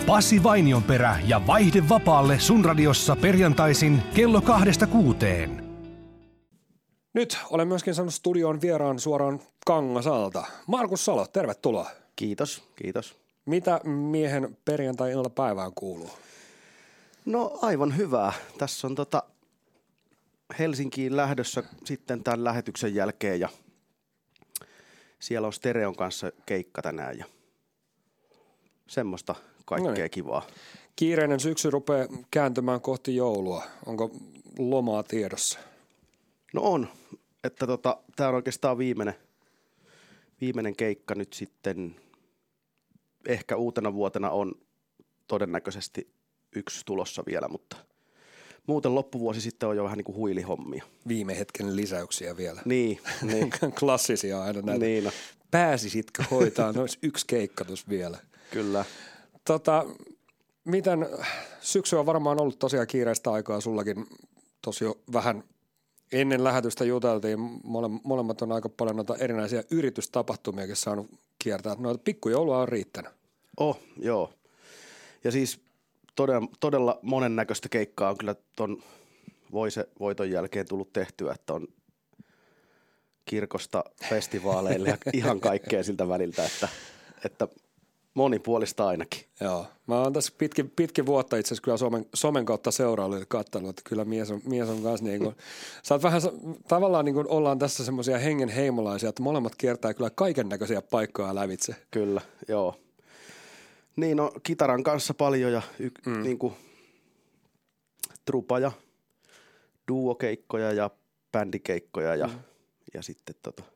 Pasi Vainionperä ja Vaihde vapaalle sun radiossa perjantaisin kello 2–6. Nyt olen myöskin saanut studioon vieraan suoraan Kangasalta. Markus Salo, tervetuloa. Kiitos, kiitos. Mitä miehen perjantai-iltapäivään kuuluu? No aivan hyvää. Tässä on Helsinkiin lähdössä sitten tämän lähetyksen jälkeen ja siellä on Stereon kanssa keikka tänään ja semmoista kaikkea kivaa. Kiireinen syksy rupeaa kääntymään kohti joulua. Onko lomaa tiedossa? No on, että tämä on oikeastaan viimeinen keikka nyt sitten. Ehkä uutena vuotena on todennäköisesti yksi tulossa vielä, mutta muuten loppuvuosi sitten on jo vähän niin kuin huilihommia. Viime hetken lisäyksiä vielä. Niin. Klassisia aina näitä. Niin no. Pääsisitkö hoitaa nois yksi keikkatus vielä? Kyllä. Miten syksy on varmaan ollut tosiaan kiireistä aikaa sullakin. Tosi jo vähän ennen lähetystä juteltiin. Molemmat on aika paljon noita erinäisiä yritystapahtumiakin saanut kiertää. Noita pikkujoulua on riittänyt. Joo. Ja siis todella monennäköistä keikkaa on kyllä ton voiton jälkeen tullut tehtyä, että on kirkosta festivaaleille ja ihan kaikkea siltä väliltä, että monipuolista ainakin. Joo. Mä oon tässä pitkin vuotta itse asiassa kyllä somen kautta seuraillut ja katsonut, että kyllä mies on kanssa niin kuin, sä oot vähän tavallaan niin kuin ollaan tässä semmoisia hengen heimolaisia, että molemmat kiertää kyllä kaiken näköisiä paikkoja lävitse. Kyllä, joo. Niin no kitaran kanssa paljon ja niin kuin trupa ja duokeikkoja ja bändikeikkoja ja sitten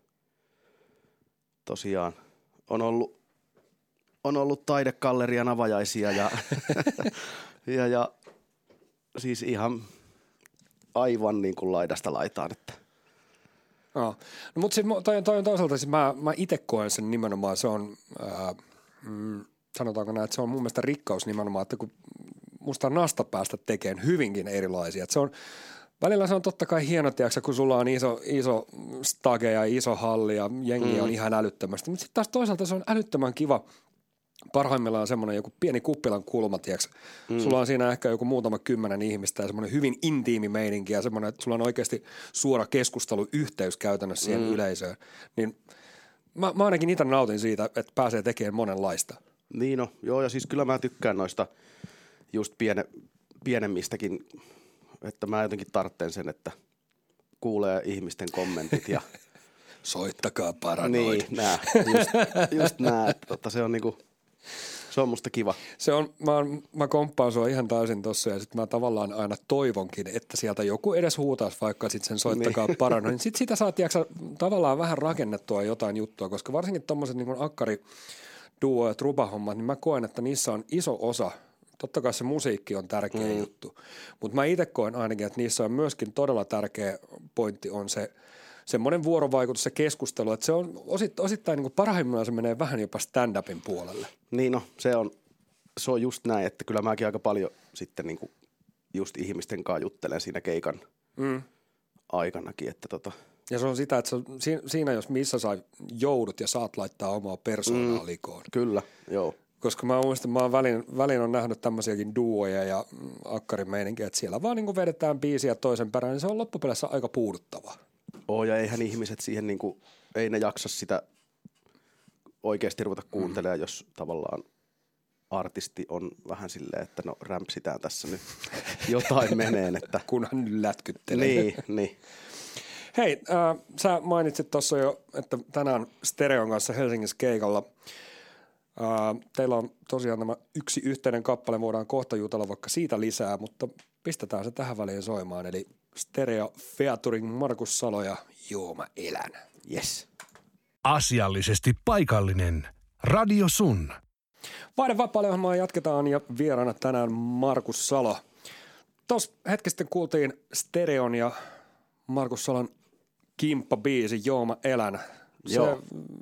tosiaan on ollut taidegallerian avajaisia ja siis ihan aivan niin kuin laidasta laitaan. Että. No, mutta siis toi on toisaalta, siis mä itse koen sen nimenomaan, se on, sanotaanko näin, että se on mun mielestä rikkaus nimenomaan, että kun musta on nasta päästä tekemään hyvinkin erilaisia. Että se on, välillä se on totta kai hieno, tiiäksä, kun sulla on iso stage ja iso halli ja jengi on ihan älyttömästi, mutta sitten taas toisaalta se on älyttömän kiva. Parhaimmillaan semmoinen joku pieni kuppilan kulma, tiiäks. Sulla on siinä ehkä joku muutama 10 ihmistä ja semmoinen hyvin intiimi meininki ja semmoinen, että sulla on oikeasti suora keskusteluyhteys käytännössä siihen yleisöön. Niin mä ainakin itse nautin siitä, että pääsee tekemään monenlaista. Niin no, joo ja siis kyllä mä tykkään noista just pienemmistäkin, että mä jotenkin tarvitsen sen, että kuulee ihmisten kommentit ja soittakaa paranoid. Niin, just nää, että se on niinku, se on musta kiva. Se on, mä komppaan sua ihan täysin tossa ja sit mä tavallaan aina toivonkin, että sieltä joku edes huutaisi vaikka sit sen soittakaa paranoid. Niin sit sitä saa tavallaan vähän rakennettua jotain juttua, koska varsinkin tommoset niinku akkari, duo ja truba-hommat, niin mä koen, että niissä on iso osa. Totta kai se musiikki on tärkeä juttu, mutta mä itse koen ainakin, että niissä on myöskin todella tärkeä pointti on se semmoinen vuorovaikutus, se keskustelu, että se on osittain niin kuin parhaimmillaan se menee vähän jopa stand-upin puolelle. Niin no, se on just näin, että kyllä mäkin aika paljon sitten niin kuin just ihmisten kanssa juttelen siinä keikan aikanakin, että Ja se on sitä, että siinä jos missä joudut ja saat laittaa omaa persoonaa likoon. Kyllä, joo. Koska mä muistan, mä oon välin on nähnyt tämmöisiäkin duoja ja akkarin meininkiä, että siellä vaan niin kuin vedetään biisiä toisen perään, niin se on loppupeleissä aika puuduttavaa. Ja eihän ihmiset siihen niinku, ei ne jaksa sitä oikeasti ruveta kuuntelemaan, jos tavallaan artisti on vähän silleen, että no rämpsitään tässä nyt jotain meneen. Että. Kunhan nyt lätkyttelee. Niin. Hei, sä mainitsit tuossa jo, että tänään Stereon kanssa Helsingissä keikalla. Teillä on tosiaan tämä yksi yhteinen kappale, voidaan kohta jutella vaikka siitä lisää, mutta pistetään se tähän väliin soimaan, eli Stereo featuring Markus Salo ja Joo mä elän. Yes. Asiallisesti paikallinen. Radio Sun. Vaihde vapaalle ohjelmaa jatketaan ja vieraana tänään Markus Salo. Tuossa hetki sitten kuultiin Stereon ja Markus Salon kimppabiisi Joo mä elän. Joo.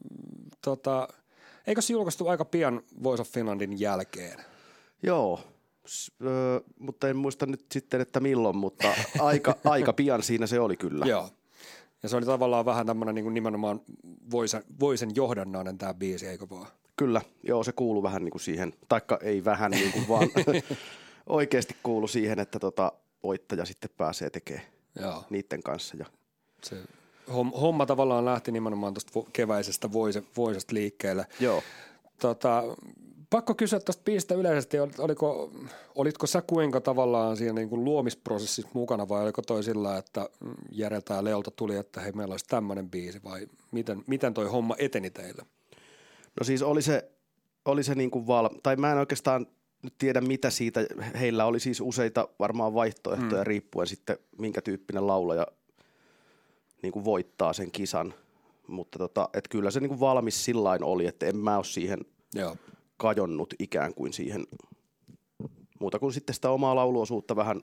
Eikö se julkaistu aika pian Voice of Finlandin jälkeen? Joo, mutta en muista nyt sitten, että milloin, mutta aika pian siinä se oli kyllä. Joo, ja se oli tavallaan vähän tämmöinen niin kuin nimenomaan Voicen johdannainen tämä biisi, eikö vaan? Kyllä, joo, se kuuluu vähän niin kuin siihen, taikka ei vähän niin kuin vaan oikeasti kuulu siihen, että voittaja sitten pääsee tekemään niiden kanssa. Ja se homma tavallaan lähti nimenomaan tuosta keväisestä voisesta liikkeelle. joo. Pakko kysyä tuosta biisistä yleisesti, olitko sä kuinka tavallaan siinä niin kuin luomisprosessissa mukana vai oliko toi sillä, että Jereltä ja Leolta tuli, että hei meillä olisi tämmöinen biisi vai miten toi homma eteni teille? No siis oli se niin kuin tai mä en oikeastaan nyt tiedä mitä siitä, heillä oli siis useita varmaan vaihtoehtoja riippuen sitten minkä tyyppinen laulaja niin kuin voittaa sen kisan, mutta et kyllä se niin kuin valmis sillain oli, että en mä ole siihen kajonnut ikään kuin siihen muuta kuin sitten sitä omaa lauluosuutta vähän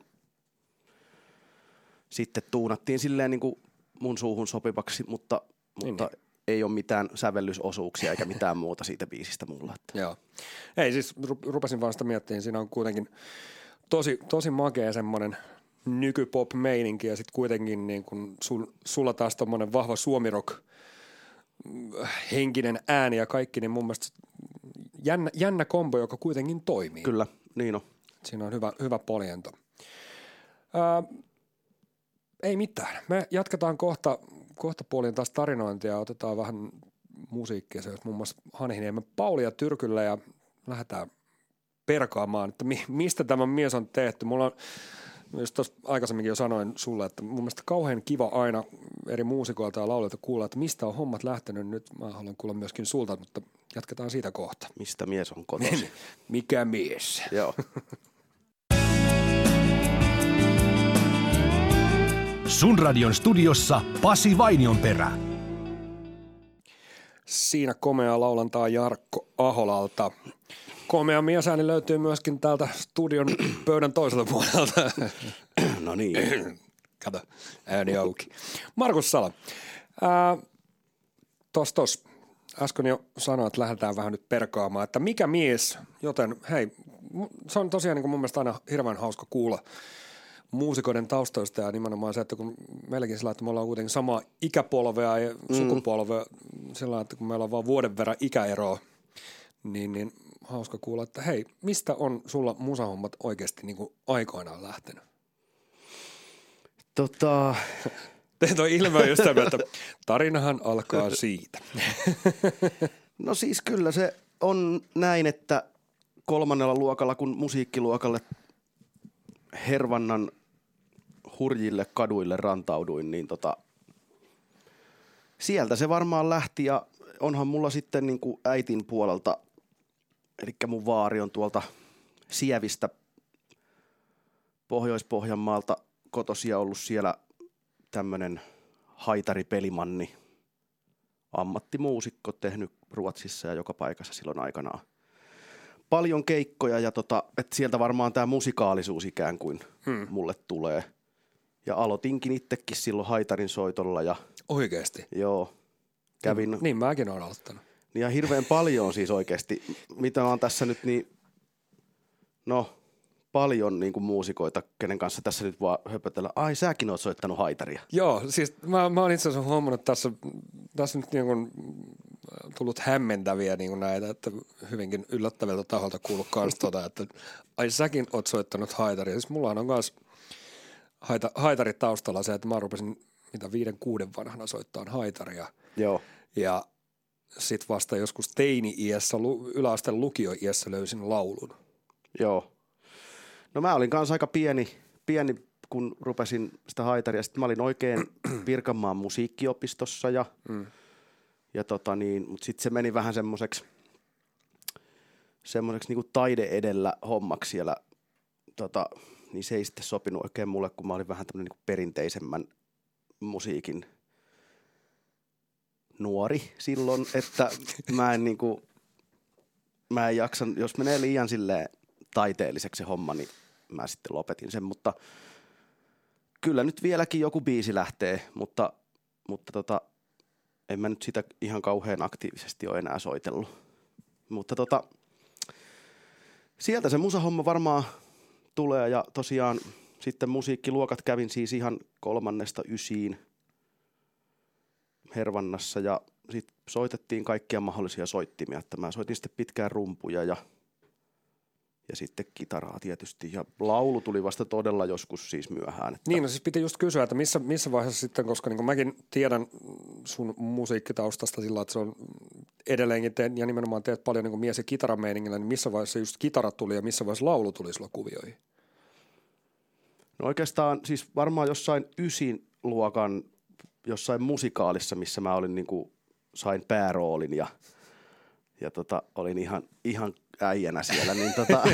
sitten tuunattiin silleen niin kuin mun suuhun sopivaksi, mutta ei ole mitään sävellysosuuksia eikä mitään muuta siitä biisistä mulla. Joo. Ei siis rupesin vaan sitä miettimään, siinä on kuitenkin tosi makea semmoinen nykypop-meininki ja sitten kuitenkin niin kun sulla taas tommonen vahva suomirock henkinen ääni ja kaikki, niin mun mielestä jännä kombo, joka kuitenkin toimii. Kyllä, niin on. Siinä on hyvä poljento. Ei mitään. Me jatketaan kohta puolin taas tarinointia ja otetaan vähän musiikkia. Se on muun muassa Hanhiniemen Pauli ja Tyrkyllä ja lähdetään perkaamaan, että mistä tämä mies on tehty. Mulla on, just tuossa aikaisemminkin jo sanoin sulle, että mun mielestä kauhean kiva aina eri muusikoilta ja laulilta kuulla, että mistä on hommat lähtenyt. Nyt mä haluan kuulla myöskin sulta, mutta jatketaan siitä kohta. Mistä mies on kotoisin? Mikä mies? Joo. Sun radion studiossa Pasi Vainionperä. Siinä komeaa laulantaa Jarkko Aholalta. Komea miesääni löytyy myöskin täältä studion pöydän toiselta puolelta. No niin. Kato, ääni auki. Markus Salo. Äsken jo sanoin, että lähdetään vähän nyt perkaamaan, että mikä mies, joten hei, se on tosiaan niin kuin mun mielestä aina hirveän hauska kuulla muusikoiden taustoista ja nimenomaan se, että kun meilläkin sillä, että me ollaan kuitenkin samaa ikäpolvea ja sukupolvea sillä, että kun meillä on vaan vuoden verran ikäeroa, niin hauska kuulla, että hei, mistä on sulla musahommat oikeasti niin kuin aikoinaan lähtenyt? Toi ilme on just tämä, että tarinahan alkaa siitä. No siis kyllä se on näin, että 3. luokalla, kun musiikkiluokalle Hervannan hurjille kaduille rantauduin, niin sieltä se varmaan lähti ja onhan mulla sitten niin kuin äitin puolelta, eli mun vaari on tuolta Sievistä Pohjois-Pohjanmaalta kotosia ollut siellä tämmönen haitaripelimanni, ammattimuusikko, tehnyt Ruotsissa ja joka paikassa silloin aikanaan. Paljon keikkoja ja että sieltä varmaan tämä musikaalisuus ikään kuin mulle tulee. Ja aloitinkin itsekin silloin haitarin soitolla. Ja, oikeasti? Joo. Kävin. Niin mäkin olen aloittanut. Ja hirveän paljon siis oikeasti. Mitä on tässä nyt paljon niin kuin muusikoita, kenen kanssa tässä nyt vaan höpötellä. Ai, säkin oot soittanut haitaria. Joo, siis mä oon itse asiassa huomannut, että tässä nyt niin kuin tullut hämmentäviä niin kuin näitä, että hyvinkin yllättäviltä taholta kuullut kanssa että ai säkin oot soittanut haitaria. Siis mulla on myös haitari taustalla se, että mä rupesin 5-6 vanhana soittaa haitaria. Joo. Ja sit vasta joskus teini-iässä, yläasteen lukio-iässä löysin laulun. Joo. No mä olin kanssa aika pieni kun rupesin sitä haitaria. Sitten mä olin oikein Pirkanmaan musiikkiopistossa mutta sitten se meni vähän semmoiseksi niinku taide edellä hommaksi siellä. Niin se ei sitten sopinut oikein mulle, kun mä olin vähän tämmöinen niinku perinteisemmän musiikin nuori silloin, että mä en jaksa, jos menee liian silleen taiteelliseksi se homma, niin mä sitten lopetin sen, mutta kyllä nyt vieläkin joku biisi lähtee, mutta en mä nyt sitä ihan kauhean aktiivisesti ole enää soitellut. Mutta sieltä se musahomma varmaan tulee ja tosiaan sitten musiikkiluokat kävin siis ihan 3.–9. Hervannassa ja sit soitettiin kaikkia mahdollisia soittimia, että mä soitin sitten pitkään rumpuja ja sitten kitaraa tietysti. Ja laulu tuli vasta todella joskus siis myöhään. Että Niin, no siis piti just kysyä, että missä vaiheessa sitten, koska niin kuin mäkin tiedän sun musiikkitaustasta sillä, että se on edelleenkin ja nimenomaan teet paljon niin kuin mies- ja kitarameiningillä, niin missä vaiheessa just kitara tuli ja missä vaiheessa laulu tuli sulla kuvioihin? No oikeastaan siis varmaan jossain 9-luokan jossain musikaalissa, missä mä olin niinku, sain pääroolin ja olin ihan äijänä siellä. Niin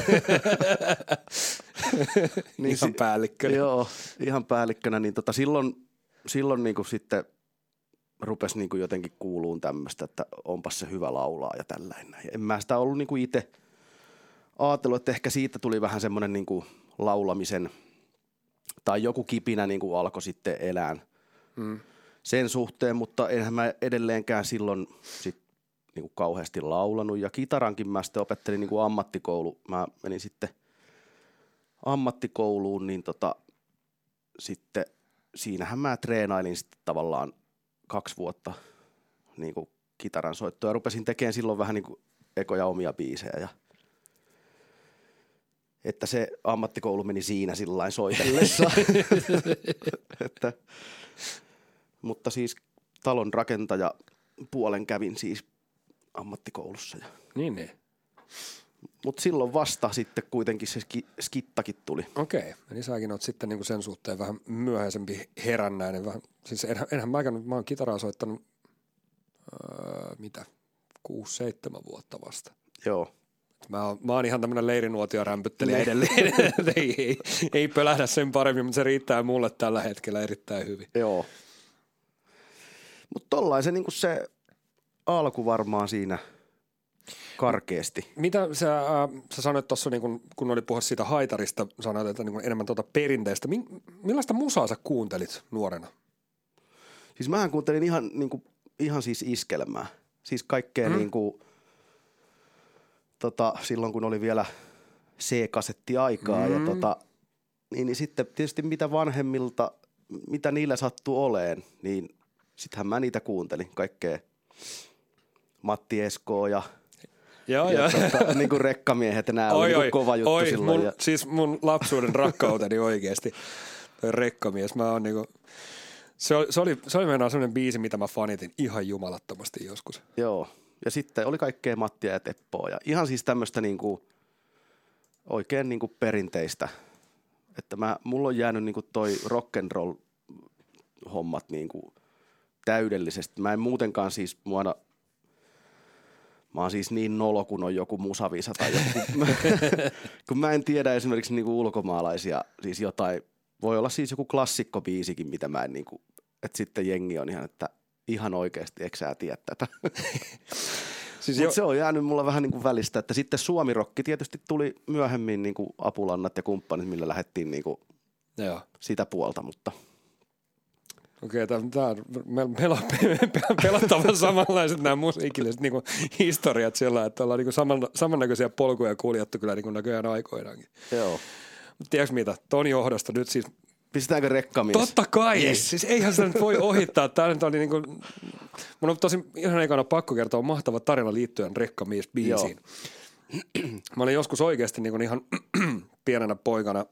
niin ihan päällikkönä. Joo, ihan päällikkönä. Niin silloin niinku sitten rupesi niinku jotenkin kuuluun tämmöistä, että onpas se hyvä laulaa ja tällainen. Ja en mä sitä ollut niinku itse ajatellut, että ehkä siitä tuli vähän semmoinen niinku laulamisen tai joku kipinä niinku alkoi sitten elään sen suhteen, mutta enhän mä edelleenkään silloin sit niinku kauheasti laulanut. Ja kitarankin mä sitten opettelin niinku ammattikoulu. Mä menin sitten ammattikouluun, niin sitten siinähän mä treenailin sitten tavallaan 2 vuotta niinku kitaran soittoa ja rupesin tekemään silloin vähän niinku ekoja omia biisejä ja että se ammattikoulu meni siinä sillain soitellessa. Mutta siis talon rakentaja puolen kävin siis ammattikoulussa. Niin. Mutta silloin vasta sitten kuitenkin se skittakin tuli. Okei, eli säkin oot sitten niinku sen suhteen vähän myöhäisempi herännäinen. Siis enhän mä oon kitaraa soittanut 6-7 vuotta vasta. Joo. Mä oon ihan tämmönen leirinuotio-rämpyttelijä edelleen. ei pölähdä sen paremmin, mutta se riittää mulle tällä hetkellä erittäin hyvin. Joo. Mutta tollain se, niinku se alku varmaan siinä karkeasti. Mitä sä sanoit tuossa, niin kun oli puhe siitä haitarista, sanoit, että niin enemmän perinteistä. Millaista musaa sä kuuntelit nuorena? Siis mähän kuuntelin ihan siis iskelmää. Siis kaikkea niinku silloin kun oli vielä C-kasettiaikaa ja niin sitten tietysti mitä vanhemmilta, mitä niillä sattuu oleen, niin sittenhän mä niitä kuuntelin kaikkea Matti Eskoa ja niin kuin rekkamiehet ja nää oli kova juttu silloin. Siis mun lapsuuden rakkauteni oikeesti, toi rekkamies, mä oon niinku, se oli meinaan sellainen biisi, mitä mä fanitin ihan jumalattomasti joskus. Joo. Ja sitten oli kaikkea Mattia ja Teppoa ja ihan siis tämmöistä niinku oikein niinku perinteistä. Että mulla on jäänyt niinku toi rock'n'roll hommat niinku täydellisesti. Mä en muutenkaan siis mä oon siis niin nolo, kun on joku musavisa tai joku. Kun mä en tiedä esimerkiksi niinku ulkomaalaisia, siis jotain, voi olla siis joku klassikkobiisikin, mitä mä en niinku, että sitten jengi on ihan, että ihan oikeasti, eikö sä tiedä tätä? Siis se on jäänyt mulla vähän niin kuin välistä, että sitten suomirokki tietysti tuli myöhemmin niin kuin Apulannat ja kumppanit, millä lähdettiin niin kuin sitä puolta, mutta Okei, meillä on pelottavan samanlaiset nämä musiikilliset niin kuin historiat siellä, että ollaan niin kuin samannäköisiä polkuja kuljettu kyllä niin kuin näköjään aikoinaankin. Joo. Mutta tiedätkö mitä, ton johdosta nyt siis pistetäänkö rekkamies? Totta kai, yes. Siis eihän sitä nyt voi ohittaa. Tämä nyt oli niin kuin, mun on tosi ihan ekana pakko kertoa mahtava tarina liittyen rekkamies-biisiin. Mä olin joskus oikeasti niin kuin ihan pienenä poikana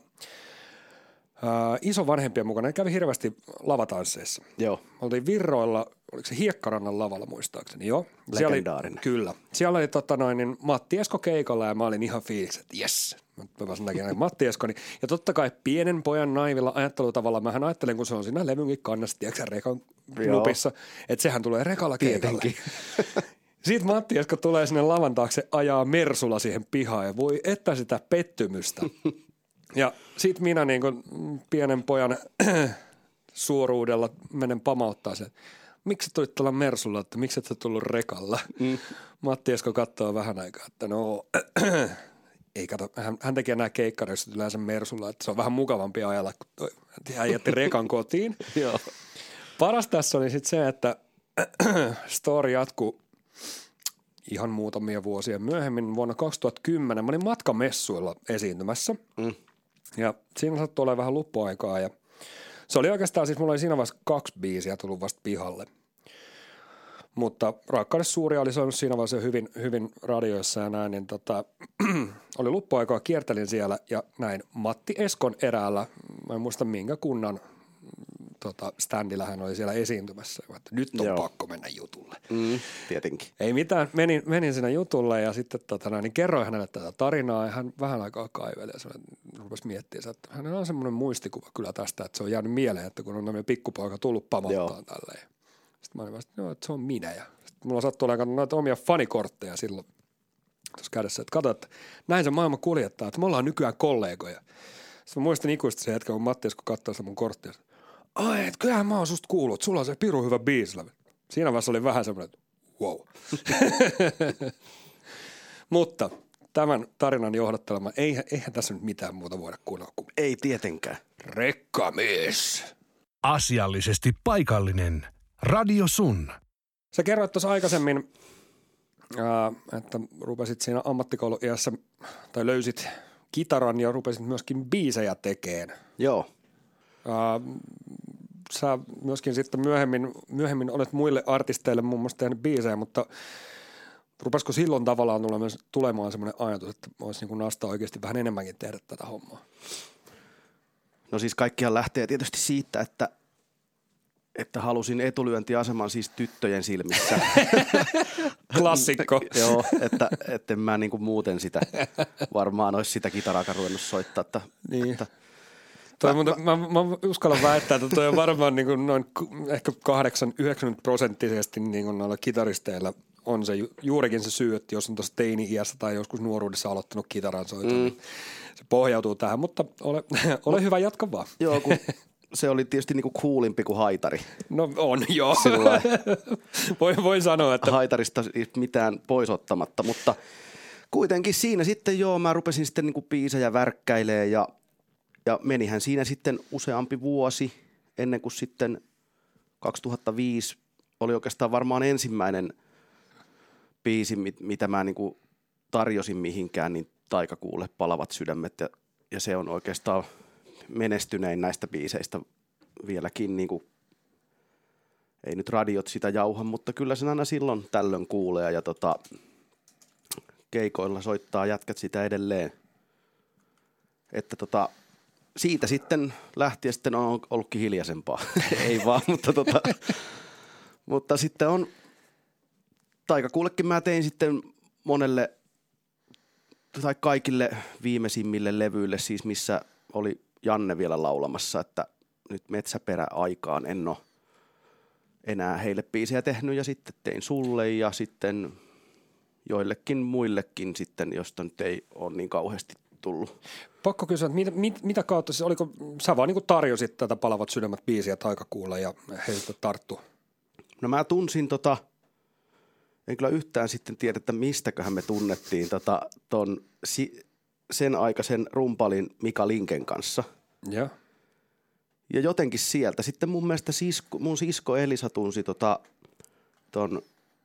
isovanhempien mukana. Ne kävi hirveästi lavatansseissa. Joo. Me oltiin Virroilla, oliko se Hiekkarannan lavalla muistaakseni, joo. Legendaarinen. Kyllä. Siellä oli niin Matti Esko keikalla ja mä olin ihan fiiliksi, että jes. Mä pääsin näkemään Matti Eskoni. Ja totta kai pienen pojan naivilla ajattelutavalla, mähän ajattelen, kun se on siinä levynkin kannassa, tiedätkö rekan nupissa, että sehän tulee rekalla keikalle. Sitten Matti Esko tulee sinne lavan taakse, ajaa Mersulla siihen pihaan ja voi että sitä pettymystä. Ja sit minä niin kuin pienen pojan suoruudella menen pamauttaa sen. Miksi tulit tällä Mersulla, että miksi et sä tullut rekalla? Matti Esko katsoo vähän aikaa, että no ei kato, hän tekee nämä keikkareissa yleensä Mersulla, että se on vähän mukavampi ajalla, kun hän jätti rekan kotiin. Joo. Paras tässä oli sitten se, että story jatkuu ihan muutamia vuosia myöhemmin. Vuonna 2010 mä olin matkamessuilla esiintymässä ja siinä sattui olemaan vähän luppuaikaa ja se oli oikeastaan, siis mulla oli siinä vaiheessa 2 biisiä tullut vasta pihalle. Mutta Rakkaudessa suuria oli soinut siinä vaiheessa hyvin, hyvin radioissa ja näin, niin oli loppuaikaa kiertelin siellä ja näin Matti Eskon eräällä, mä en muista minkä kunnan standilla hän oli siellä esiintymässä, että nyt on pakko mennä jutulle. Tietenkin. Ei mitään, menin sinne jutulle ja sitten niin kerroin hänelle tätä tarinaa ja hän vähän aikaa kaiveli ja rupesi miettimään, että hänellä on semmoinen muistikuva kyllä tästä, että se on jäänyt mieleen, että kun on tämmöinen pikkupoika tullut pamattaan tälleen. Sitten mä olin vasta, että se on minä ja sitten mulla sattui olemaan noita omia fanikortteja silloin tuossa kädessä, että kato, että näin se maailma kuljettaa, että me ollaan nykyään kollegoja. Sitten mä muistan ikuisesti sen hetken, kun Matti Esko katsoi sitä mun korttia, ai, että kyllähän mä oon susta kuullut, sulla on se pirun hyvä biisi. Siinä vaiheessa oli vähän semmoinen, että wow. Mutta tämän tarinan johdattelema, eihän tässä nyt mitään muuta voida kuunnella kuin ei tietenkään. Rekkamies. Asiallisesti paikallinen. Radio Sun. Sä kerroit tuossa aikaisemmin, että rupesit siinä ammattikouluiässä, tai löysit kitaran ja rupesit myöskin biisejä tekemään. Joo. Sä myöskin sitten myöhemmin olet muille artisteille muun muassa tehnyt biisejä, mutta rupesiko silloin tavallaan tulemaan semmoinen ajatus, että olisi niin kuin Nasta oikeasti vähän enemmänkin tehdä tätä hommaa? No siis kaikkihan lähtee tietysti siitä, että halusin etulyöntiaseman siis tyttöjen silmissä. Klassikko. Joo, että en mä niin kuin muuten sitä varmaan olisi sitä kitarakaan ruvennut soittaa. Että, niin. että mä uskallan väittää, että toi on varmaan niin kuin noin ehkä 8-90% niin kuin noilla kitaristeilla on se juurikin se syy, että jos on tuossa teini-iässä tai joskus nuoruudessa aloittanut kitaran soiton, niin se pohjautuu tähän, mutta ole hyvä, jatka vaan. Joo, kun se oli tietysti niinku coolimpi kuin haitari. No on, joo. Voin sanoa, että haitarista mitään pois ottamatta, mutta kuitenkin siinä sitten mä rupesin sitten niinku biisejä värkkäilee ja menihän siinä sitten useampi vuosi ennen kuin sitten 2005 oli oikeastaan varmaan ensimmäinen biisi, mitä mä niinku tarjosin mihinkään, niin Taikakuulle Palavat sydämet ja se on oikeastaan menestynein näistä biiseistä vieläkin, niin kuin, ei nyt radiot sitä jauha, mutta kyllä sen aina silloin tällöin kuulee ja keikoilla soittaa jätkät sitä edelleen. Että siitä sitten lähtien sitten on ollutkin hiljaisempaa, ei vaan, mutta sitten on Taikakuullekin mä tein sitten monelle tai kaikille viimeisimmille levyille, siis missä oli Janne vielä laulamassa, että nyt Metsäperä-aikaan en ole enää heille biisejä tehnyt ja sitten tein sulle ja sitten joillekin muillekin sitten, josta nyt ei ole niin kauheasti tullut. Pakko kysyä, että mitä kautta, siis oliko, sä vaan niin kuin tarjosit tätä Palavat sydämet biisiä Taikakuulle ja heistä tarttu? No mä tunsin en kyllä yhtään sitten tiedä, että mistäköhän me tunnettiin sen aikaisen rumpalin Mika Linken kanssa. Ja. Ja jotenkin sieltä. Sitten mun mielestä mun sisko Elisa tunsi ton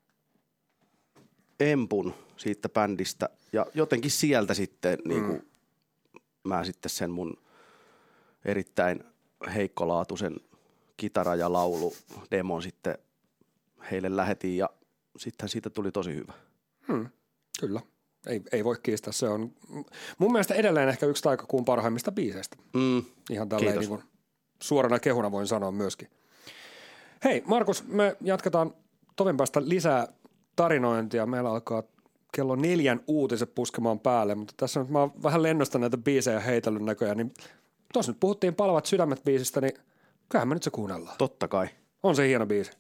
Empun siitä bändistä. Ja jotenkin sieltä sitten niinku, mä sitten sen mun erittäin heikkolaatuisen kitara- ja lauludemon sitten heille lähetin ja sittenhän siitä tuli tosi hyvä. Kyllä. Ei voi kiistää. Se on mun mielestä edelleen ehkä yksi Taikakuun parhaimmista biiseistä. Ihan tälleen niin kuin suorana kehuna voin sanoa myöskin. Hei Markus, me jatketaan tovin päästä lisää tarinointia. Meillä alkaa kello 4 uutiset puskemaan päälle, mutta tässä nyt mä oon vähän lennosta näitä biisejä heitellyt näköjään. Niin tuossa nyt puhuttiin Palavat sydämet -biisistä, niin kyllähän me nyt se kuunnellaan. Totta kai. On se hieno biisi.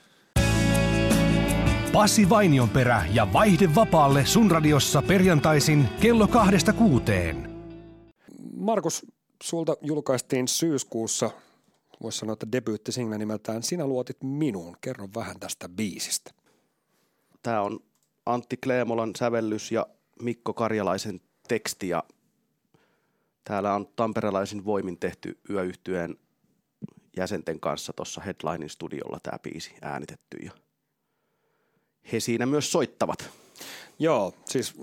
Pasi Vainionperä ja Vaihde vapaalle Sun radiossa perjantaisin kello 2–6. Markus, sulta julkaistiin syyskuussa, voisi sanoa, että debyyttisingle nimeltään Sinä luotit minuun. Kerro vähän tästä biisistä. Tämä on Antti Kleemolan sävellys ja Mikko Karjalaisen teksti ja täällä on tamperelaisin voimin tehty Yöyhtyeen jäsenten kanssa tuossa Headlinein studiolla tämä biisi äänitetty ja he siinä myös soittavat. Joo, siis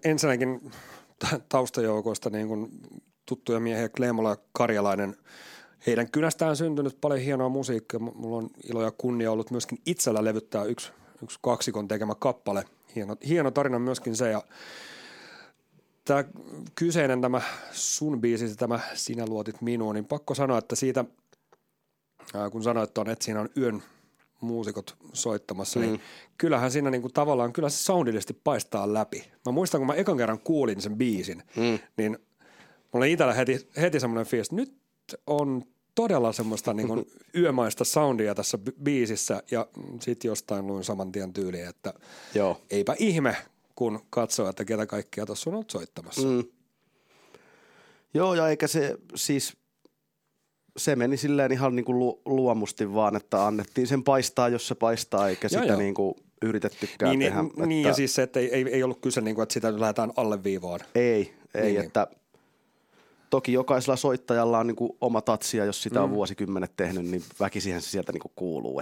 ensinnäkin taustajoukoista niin kuin tuttuja miehiä Kleemola ja Karjalainen heidän kynästään syntynyt paljon hienoa musiikkia. Mulla on ilo ja kunnia ollut myöskin itsellä levyttää yksi kaksikon tekemä kappale. Hieno tarina myöskin se. Ja tämä kyseinen tämä sun biisi, tämä Sinä luotit minuun, niin pakko sanoa, että siitä, kun sanoit tuon, että siinä on yön muusikot soittamassa, niin kyllähän siinä niinku tavallaan, kyllä se soundillisesti paistaa läpi. Mä muistan, kun mä ekan kerran kuulin sen biisin, niin mulla oli itsellä heti semmoinen fiilis, että nyt on todella semmoista niinku yömaista soundia tässä biisissä, ja sitten jostain luin saman tien tyyliin, että eipä ihme, kun katsoo, että ketä kaikkia tuossa on ollut soittamassa. Joo, ja eikä se siis, se meni silleen ihan niin kuin luomusti vaan, että annettiin sen paistaa, jos se paistaa, eikä sitä niin kuin yritettykään tehdä. Niin, ja siis se, että ei ollut kyse niin kuin, että sitä lähdetään alleviivaan. Ei, että toki jokaisella soittajalla on niin kuin oma tatsia, jos sitä on vuosikymmenet tehnyt, niin väkisihän se sieltä niin kuin kuuluu.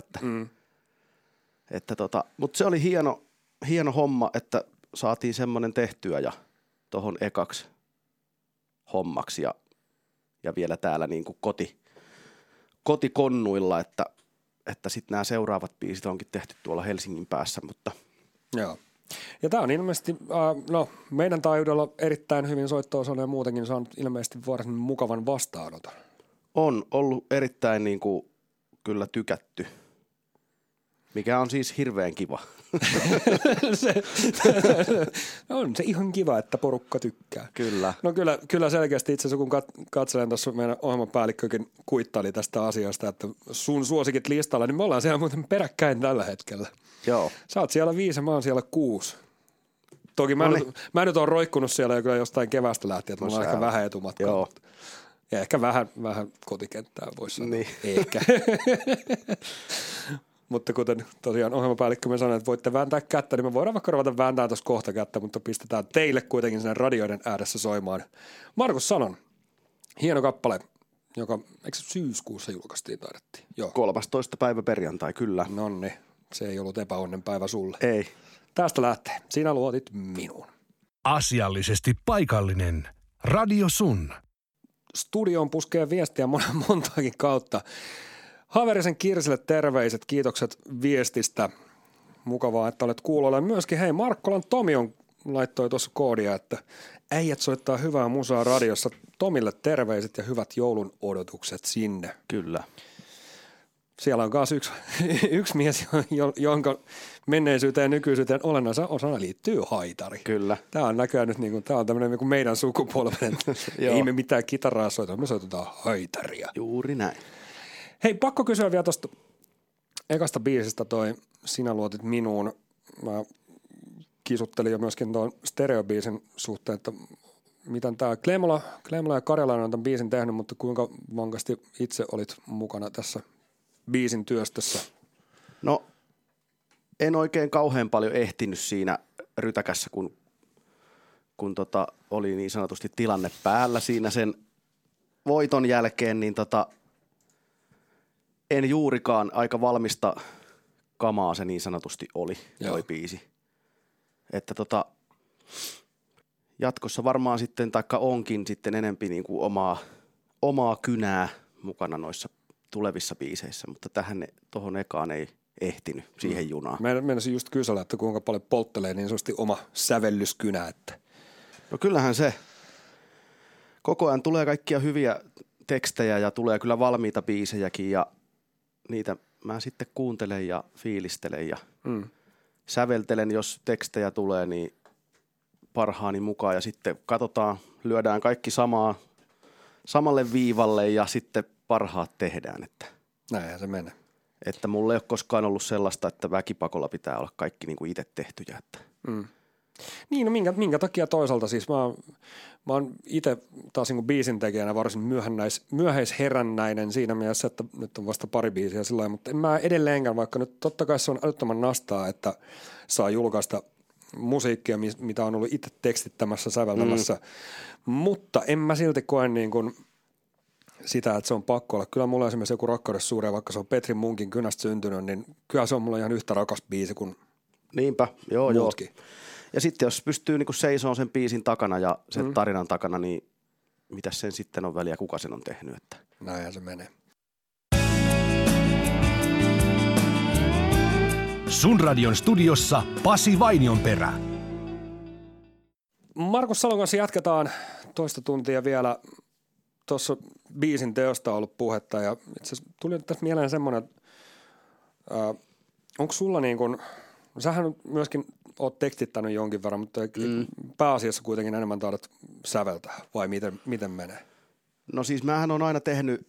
Mutta se oli hieno homma, että saatiin semmoinen tehtyä ja tohon ekaksi hommaksi ja vielä täällä niin kuin kotikonnuilla, että sitten nämä seuraavat biisit onkin tehty tuolla Helsingin päässä, mutta joo. Ja tämä on ilmeisesti, meidän taajuudella erittäin hyvin soitto-osainen ja muutenkin saanut ilmeisesti varsin mukavan vastaanoton. On ollut erittäin niin kuin kyllä tykätty, mikä on siis hirveän kiva. On se ihan kiva, että porukka tykkää. Kyllä. No kyllä selkeästi itse asiassa, kun katselen tuossa meidän ohjelmapäällikkökin kuittaili tästä asiasta, että sun suosikit listalla, niin me ollaan siellä muuten peräkkäin tällä hetkellä. Joo. Sä oot siellä 5 ja mä oon siellä 6. Toki mä nyt oon roikkunut siellä jo kyllä jostain keväästä lähtien, että mulla on ehkä vähän etumatkaa. Joo. Ja ehkä vähän kotikenttää voisi sanoa. Niin. Ehkä. Mutta kuten tosiaan ohjelmapäällikkö me sanoi, että voitte vääntää kättä, niin me voidaan vaikka ruveta vääntämään tuossa kohta kättä, mutta pistetään teille kuitenkin sinne radioiden ääressä soimaan. Markus Sanon, hieno kappale, joka, eikö syyskuussa julkaistiin taidettiin? Joo. 13. päivä perjantai, kyllä. Nonni, se ei ollut epäonnen päivä sulle. Ei. Tästä lähtee. Sinä luotit minuun. Asiallisesti paikallinen. Radio Sun. Studioon puskee viestiä montaakin kautta. Haverisen Kirsille terveiset, kiitokset viestistä. Mukavaa, että olet kuulolla. Myöskin hei, Markkolan Tomi laittoi tuossa koodia, että äijät soittaa hyvää musaa radiossa. Tomille terveiset ja hyvät joulun odotukset sinne. Kyllä. Siellä on myös yksi mies, jonka menneisyyteen ja nykyisyyteen olennaisena osana liittyy haitari. Kyllä. Tämä on näköjään nyt tämä on tämmöinen niin meidän sukupolven. Ei me mitään kitaraa soita, me soitetaan haitaria. Juuri näin. Hei, pakko kysyä vielä tuosta ekasta biisistä toi Sinä luotit minuun. Mä kisuttelin jo myöskin tuon stereobiisin suhteen, että miten tämä Kleemola ja Karjalainen on tämän biisin tehnyt, mutta kuinka vankasti itse olit mukana tässä biisin työstössä? No, en oikein kauhean paljon ehtinyt siinä rytäkässä, kun oli niin sanotusti tilanne päällä siinä sen voiton jälkeen, niin en juurikaan, aika valmista kamaa se niin sanotusti oli, toi biisi. Että jatkossa varmaan sitten, taikka onkin sitten enempi niin kuin omaa kynää mukana noissa tulevissa biiseissä, mutta tohon ekaan ei ehtinyt siihen junaan. Mä menisin just kysellä, että kuinka paljon polttelee niin sanotusti oma sävellyskynä, että. No kyllähän se. Koko ajan tulee kaikkia hyviä tekstejä ja tulee kyllä valmiita biisejäkin ja niitä mä sitten kuuntelen ja fiilistelen ja säveltelen, jos tekstejä tulee, niin parhaani mukaan ja sitten katsotaan, lyödään kaikki samalle viivalle ja sitten parhaat tehdään. Että näinhän se menee. Että mulla ei ole koskaan ollut sellaista, että väkipakolla pitää olla kaikki niin kuin itse tehtyjä. Että. Niin, no minkä takia toisaalta siis mä oon itse taas niin kuin biisin tekijänä varsin myöhäisherännäinen siinä mielessä, että nyt on vasta pari biisiä sillä lailla, mutta en mä edelleenkään, vaikka nyt totta kai se on älyttömän nastaa, että saa julkaista musiikkia, mitä on ollut itse tekstittämässä, säveltämässä, mutta en mä silti koe niin kuin sitä, että se on pakko olla. Kyllä mulla esimerkiksi joku Rakkaudessa suuria, vaikka se on Petri Munkin kynästä syntynyt, niin kyllä se on mulla ihan yhtä rakas biisi kuin niinpä, joo. muutkin. Ja sitten jos pystyy niinku seisomaan sen biisin takana ja sen tarinan takana, niin mitäs sen sitten on väliä, kuka sen on tehnyt. Että. Näinhän se menee. Sunradion studiossa Pasi Vainionperä. Markus Salon kanssa jatketaan toista tuntia vielä. Tuossa biisin teosta on ollut puhetta ja itse asiassa tuli nyt tässä mieleen semmoinen, onko sulla niin kuin, sähän myöskin oot tekstittänyt jonkin verran, mutta pääasiassa kuitenkin enemmän taidat säveltää vai miten menee? No siis mähän on aina tehnyt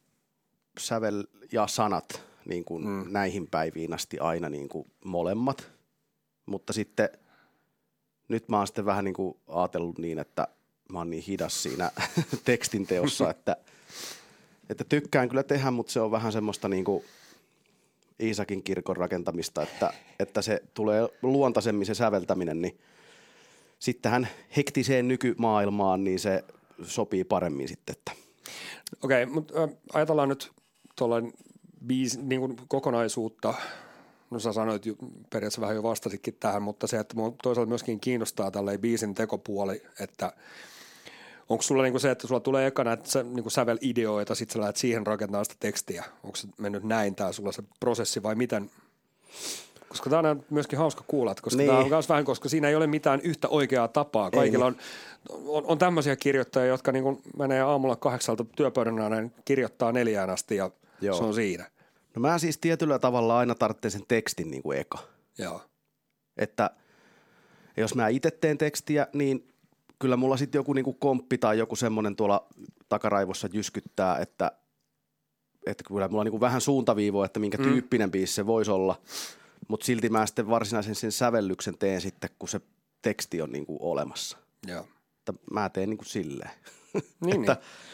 sävel ja sanat niin kuin näihin päiviin asti aina niin kuin molemmat, mutta sitten nyt mä oon sitten vähän niin kuin ajatellut niin, että mä oon niin hidas siinä tekstin teossa, että tykkään kyllä tehdä, mutta se on vähän semmoista niin kuin Iisakin kirkon rakentamista, että se tulee luontaisemmin se säveltäminen, niin sittenhän hektiseen nykymaailmaan, niin se sopii paremmin sitten. Okei, mutta ajatellaan nyt tuollainen biisi, niin kuin kokonaisuutta. No sä sanoit periaatteessa vähän jo vastasitkin tähän, mutta se, että minua toisaalta myöskin kiinnostaa tälleen biisin tekopuoli, että onko sulla niinku se, että sulla tulee ekana niinku sävelideoita, sitten sä lähdet siihen rakentamaan sitä tekstiä. Onko se mennyt näin tää sulla se prosessi vai miten? Koska tää on myöskin hauska kuulla, koska niin. Tää on myös vähän, koska siinä ei ole mitään yhtä oikeaa tapaa. Kaikilla on tämmöisiä kirjoittajia, jotka niinku menee aamulla 8 työpöydän ääreen, kirjoittaa 4 asti ja Joo. Se on siinä. No mä siis tietyllä tavalla aina tarvitsen sen tekstin niin kuin eka. Joo. Että jos mä itse teen tekstiä, niin kyllä mulla sitten joku niin kuin komppi tai joku semmoinen tuolla takaraivossa jyskyttää, että kyllä mulla on niin kuin vähän suuntaviivoa, että minkä tyyppinen biisi se voisi olla. Mutta silti mä sitten varsinaisen sen sävellyksen teen sitten, kun se teksti on niin kuin olemassa. Joo. Että mä teen niin kuin silleen. Niin,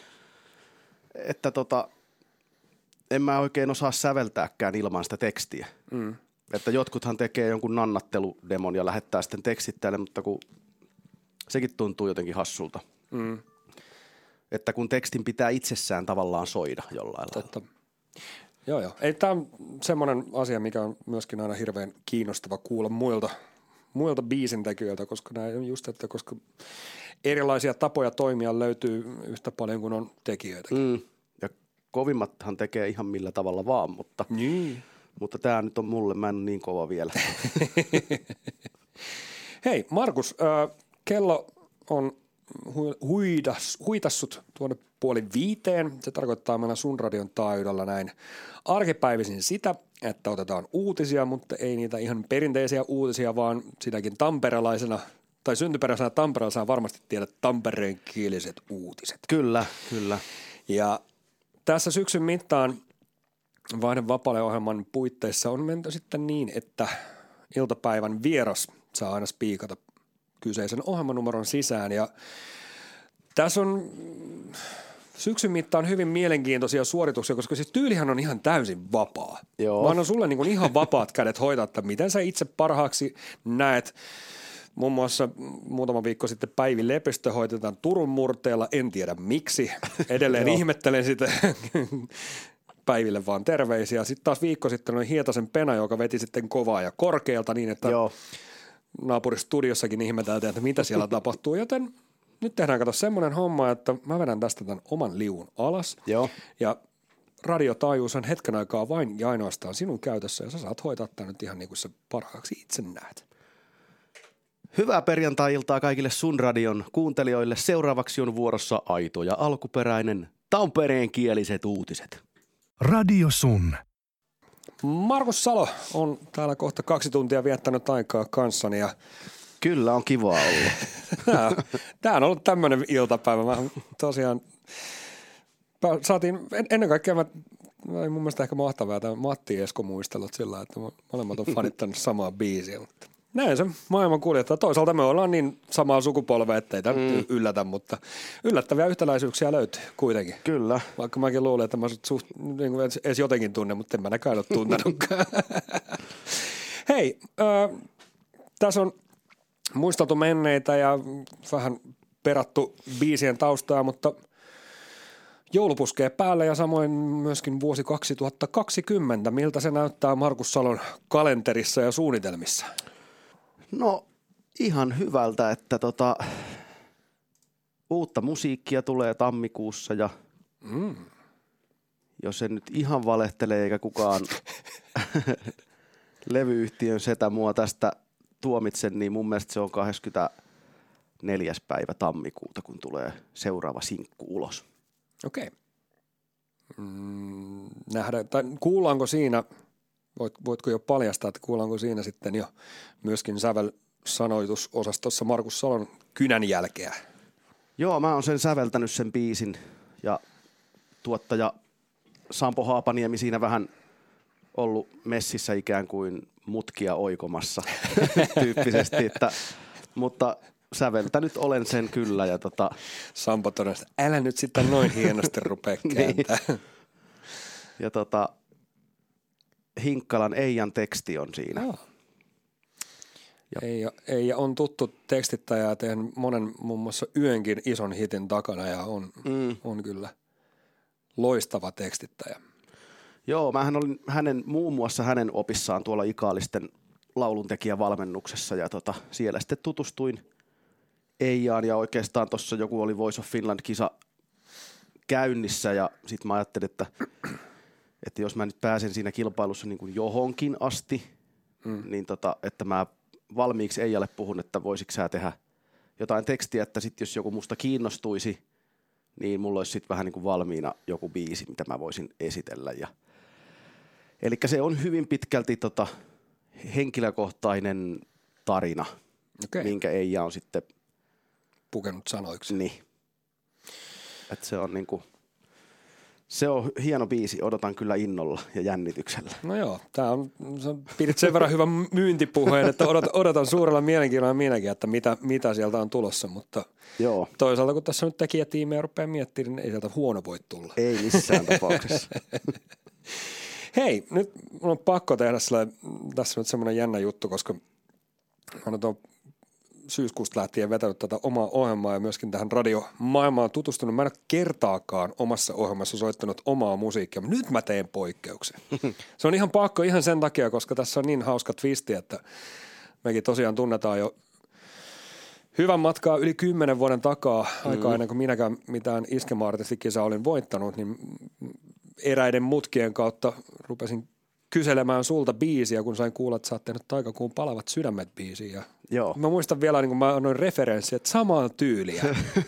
että en mä oikein osaa säveltääkään ilman sitä tekstiä. Että jotkuthan tekee jonkun nannatteludemon ja lähettää sitten tekstittäjälle, mutta kun sekin tuntuu jotenkin hassulta. Että kun tekstin pitää itsessään tavallaan soida jollain lailla. Joo. Ei, tämä on semmoinen asia, mikä on myöskin aina hirveän kiinnostava kuulla muilta biisintekijöiltä, koska näin on just, että koska erilaisia tapoja toimia löytyy yhtä paljon kuin on tekijöitäkin. Ja kovimmathan tekee ihan millä tavalla vaan, mutta tämä nyt on mulle, mä en ole niin kova vielä. Hei Markus, kello on huitassut tuonne 4:30. Se tarkoittaa meillä Sunradion taajuudella näin arkipäivisin sitä, että otetaan uutisia, mutta ei niitä ihan perinteisiä uutisia, vaan sitäkin tamperelaisena tai syntyperäisenä tamperelaisena varmasti tiedät Tampereen kieliset uutiset. Kyllä. Ja tässä syksyn mittaan Vaihde vapaalle -ohjelman puitteissa on menty sitten niin, että iltapäivän vieras saa aina spiikata kyseisen ohjelmanumeron sisään ja tässä on syksyn mittaan hyvin mielenkiintoisia suorituksia, koska siis tyylihän on ihan täysin vapaa. Joo. Mä annan sulle niin kuin ihan vapaat kädet hoitaa, että miten sä itse parhaaksi näet. Muun muassa muutama viikko sitten Päivi Lepistö hoitetaan Turun murteella, en tiedä miksi. Edelleen ihmettelen sitä. Päiville vaan terveisiä. Sitten taas viikko sitten oli Hietasen Pena, joka veti sitten kovaa ja korkealta niin, että naapuristudiossakin ihmeteltiin, että mitä siellä tapahtuu, joten nyt tehdään kato semmoinen homma, että mä vedän tästä tämän oman liuun alas. Joo. Ja radiotaajuus on hetken aikaa vain ja ainoastaan sinun käytössä ja sä saat hoitaa tämän nyt ihan niin kuin sä parhaaksi itse näet. Hyvää perjantai-iltaa kaikille Sunradion kuuntelijoille. Seuraavaksi on vuorossa aito ja alkuperäinen Tampereen kieliset uutiset. Radio Sun. Markus Salo on täällä kohta 2 tuntia viettänyt aikaa kanssani ja kyllä on kiva olla. Tämä on ollut tämmöinen iltapäivä. Mä tosiaan saatiin ennen kaikkea mun mielestä ehkä mahtavaa tämä Matti Esko muistelut sillä, että molemmat on fanittanut samaa biisiä. Mutta näin se maailman kuljettaa. Toisaalta me ollaan niin samaa sukupolvea, ettei tämä yllätä, mutta yllättäviä yhtäläisyyksiä löytyy kuitenkin. Kyllä. Vaikka mäkin luulen, että mä sut niin edes jotenkin tunne, mutta en mä näkään ole tuntenutkaan. Hei, tässä on muisteltu menneitä ja vähän perattu biisien taustaa, mutta joulu puskee päälle ja samoin myöskin vuosi 2020. Miltä se näyttää Markus Salon kalenterissa ja suunnitelmissa? No ihan hyvältä, että uutta musiikkia tulee tammikuussa ja jos en nyt ihan valehtele eikä kukaan levyyhtiön setä mua tästä tuomitse, niin mun mielestä se on 24. päivä tammikuuta, kun tulee seuraava sinkku ulos. Okei. Nähdään, tai kuullaanko siinä, voitko jo paljastaa, että kuullaanko siinä sitten jo myöskin sävelsanoitusosastossa Markus Salon Kynän jälkeä? Joo, mä oon sen säveltänyt sen biisin ja tuottaja Sampo Haapaniemi siinä vähän ollut messissä ikään kuin mutkia oikomassa tyyppisesti, mutta säveltänyt olen sen kyllä. Ja Sampo todella, älä nyt sitten noin hienosti rupea kääntää. Niin. Ja Hinkkalan Eijan teksti on siinä. Oh. Eija on tuttu tekstittäjä ja tehnyt monen muun muassa Yönkin ison hitin takana ja on kyllä loistava tekstittäjä. Joo, mähän olin muun muassa hänen opissaan tuolla Ikaalisten lauluntekijävalmennuksessa ja siellä sitten tutustuin Eijaan ja oikeastaan tuossa joku oli Voice of Finland-kisa käynnissä ja sitten mä ajattelin, että jos mä nyt pääsen siinä kilpailussa niin kuin johonkin asti, niin että mä valmiiksi Eijalle puhun, että voisitko sä tehdä jotain tekstiä, että sitten jos joku musta kiinnostuisi, niin mulla olisi sitten vähän niin kuin valmiina joku biisi, mitä mä voisin esitellä. Eli se on hyvin pitkälti henkilökohtainen tarina, minkä Eija on sitten pukenut sanoiksi. Niin. Että se on niinku, se on hieno biisi, odotan kyllä innolla ja jännityksellä. No joo, pidit sen verran hyvän myyntipuheen, että odotan suurella mielenkiinnolla minäkin, että mitä sieltä on tulossa, mutta joo. Toisaalta kun tässä nyt tekijätiimejä rupeaa miettimään, niin ei sieltä huono voi tulla. Ei missään tapauksessa. Hei, nyt mun on pakko tehdä tässä nyt semmoinen jännä juttu, koska mä olen syyskuusta lähtien vetänyt tätä omaa ohjelmaa ja myöskin tähän radiomaailmaan tutustunut. Mä en ole kertaakaan omassa ohjelmassa soittanut omaa musiikkia, mutta nyt mä teen poikkeuksen. Se on ihan pakko ihan sen takia, koska tässä on niin hauska twisti, että mekin tosiaan tunnetaan jo hyvän matkaa yli 10 vuoden takaa, aikaa ennen kuin minäkään mitään Iskema-artistikisaa olin voittanut, niin eräiden mutkien kautta rupesin kyselemään sulta biisiä, kun sain kuulla, että sä oot tehnyt Taikakuun Palavat sydämet -biisiä. Ja joo. Mä muistan vielä, niin kun mä annoin referenssiä, että samaa tyyliä.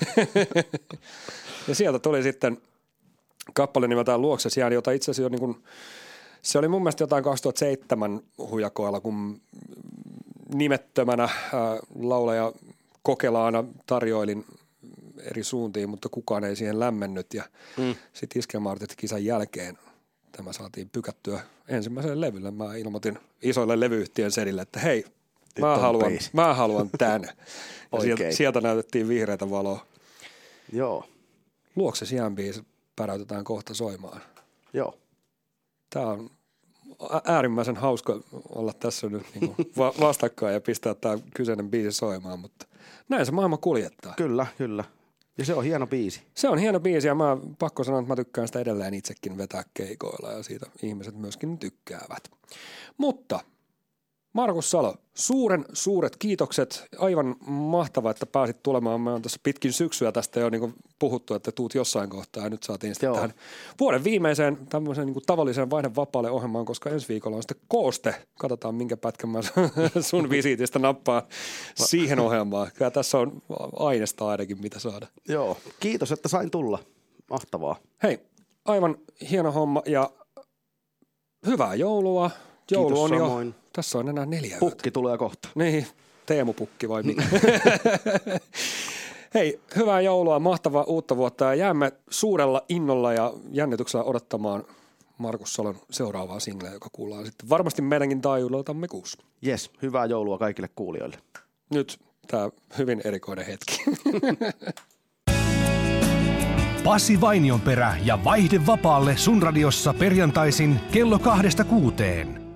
Ja sieltä tuli sitten kappale nimeltään Luoksesi jääni, jota itse asiassa niin kun, se oli mun mielestä jotain 2007 hujakoilla, kun nimettömänä laulaja kokelaana tarjoilin eri suuntiin, mutta kukaan ei siihen lämmennyt. Ja sitten Iskema-artistikisan jälkeen tämä saatiin pykättyä ensimmäiselle levylle. Mä ilmoitin isoille levyyhtiön sedille, että hei, mä haluan tän. Ja sieltä näytettiin vihreätä valoa. Joo. Luoksesi jään -biisi päräytetään kohta soimaan. Joo. Tää on äärimmäisen hauska olla tässä nyt niin vastakkain ja pistää tää kyseinen biisi soimaan, mutta näin se maailma kuljettaa. Kyllä, kyllä. Ja se on hieno biisi. Se on hieno biisi ja mä pakko sanoa, että mä tykkään sitä edelleen itsekin vetää keikoilla ja siitä ihmiset myöskin tykkäävät. Mutta Markus Salo, suuret kiitokset. Aivan mahtavaa, että pääsit tulemaan. Me on tässä pitkin syksyä tästä jo niin kuin puhuttu, että tuut jossain kohtaa ja nyt saatiin sitten tähän vuoden viimeiseen tämmöiseen niin kuin tavalliseen vaihdevapaalle ohjelmaan, koska ensi viikolla on sitten kooste. Katsotaan, minkä pätkän mä sun visiitistä nappaan siihen ohjelmaan. Kyllä tässä on aineesta ainakin, mitä saada. Joo, kiitos, että sain tulla. Mahtavaa. Hei, aivan hieno homma ja hyvää joulua. Joulu kiitos on samoin. Jo. Tässä on enää 4 yötä. Pukki tulee kohta. Niin, Teemu-pukki vai mikä? Hei, hyvää joulua, mahtavaa uutta vuotta ja jäämme suurella innolla ja jännityksellä odottamaan Markus Salon seuraavaa singleä, joka kuullaan sitten varmasti meidänkin taajuudella tammikuussa. Jes, hyvää joulua kaikille kuulijoille. Nyt tämä hyvin erikoinen hetki. Pasi Vainionperä ja Vaihde vapaalle sun radiossa perjantaisin kello 2–6.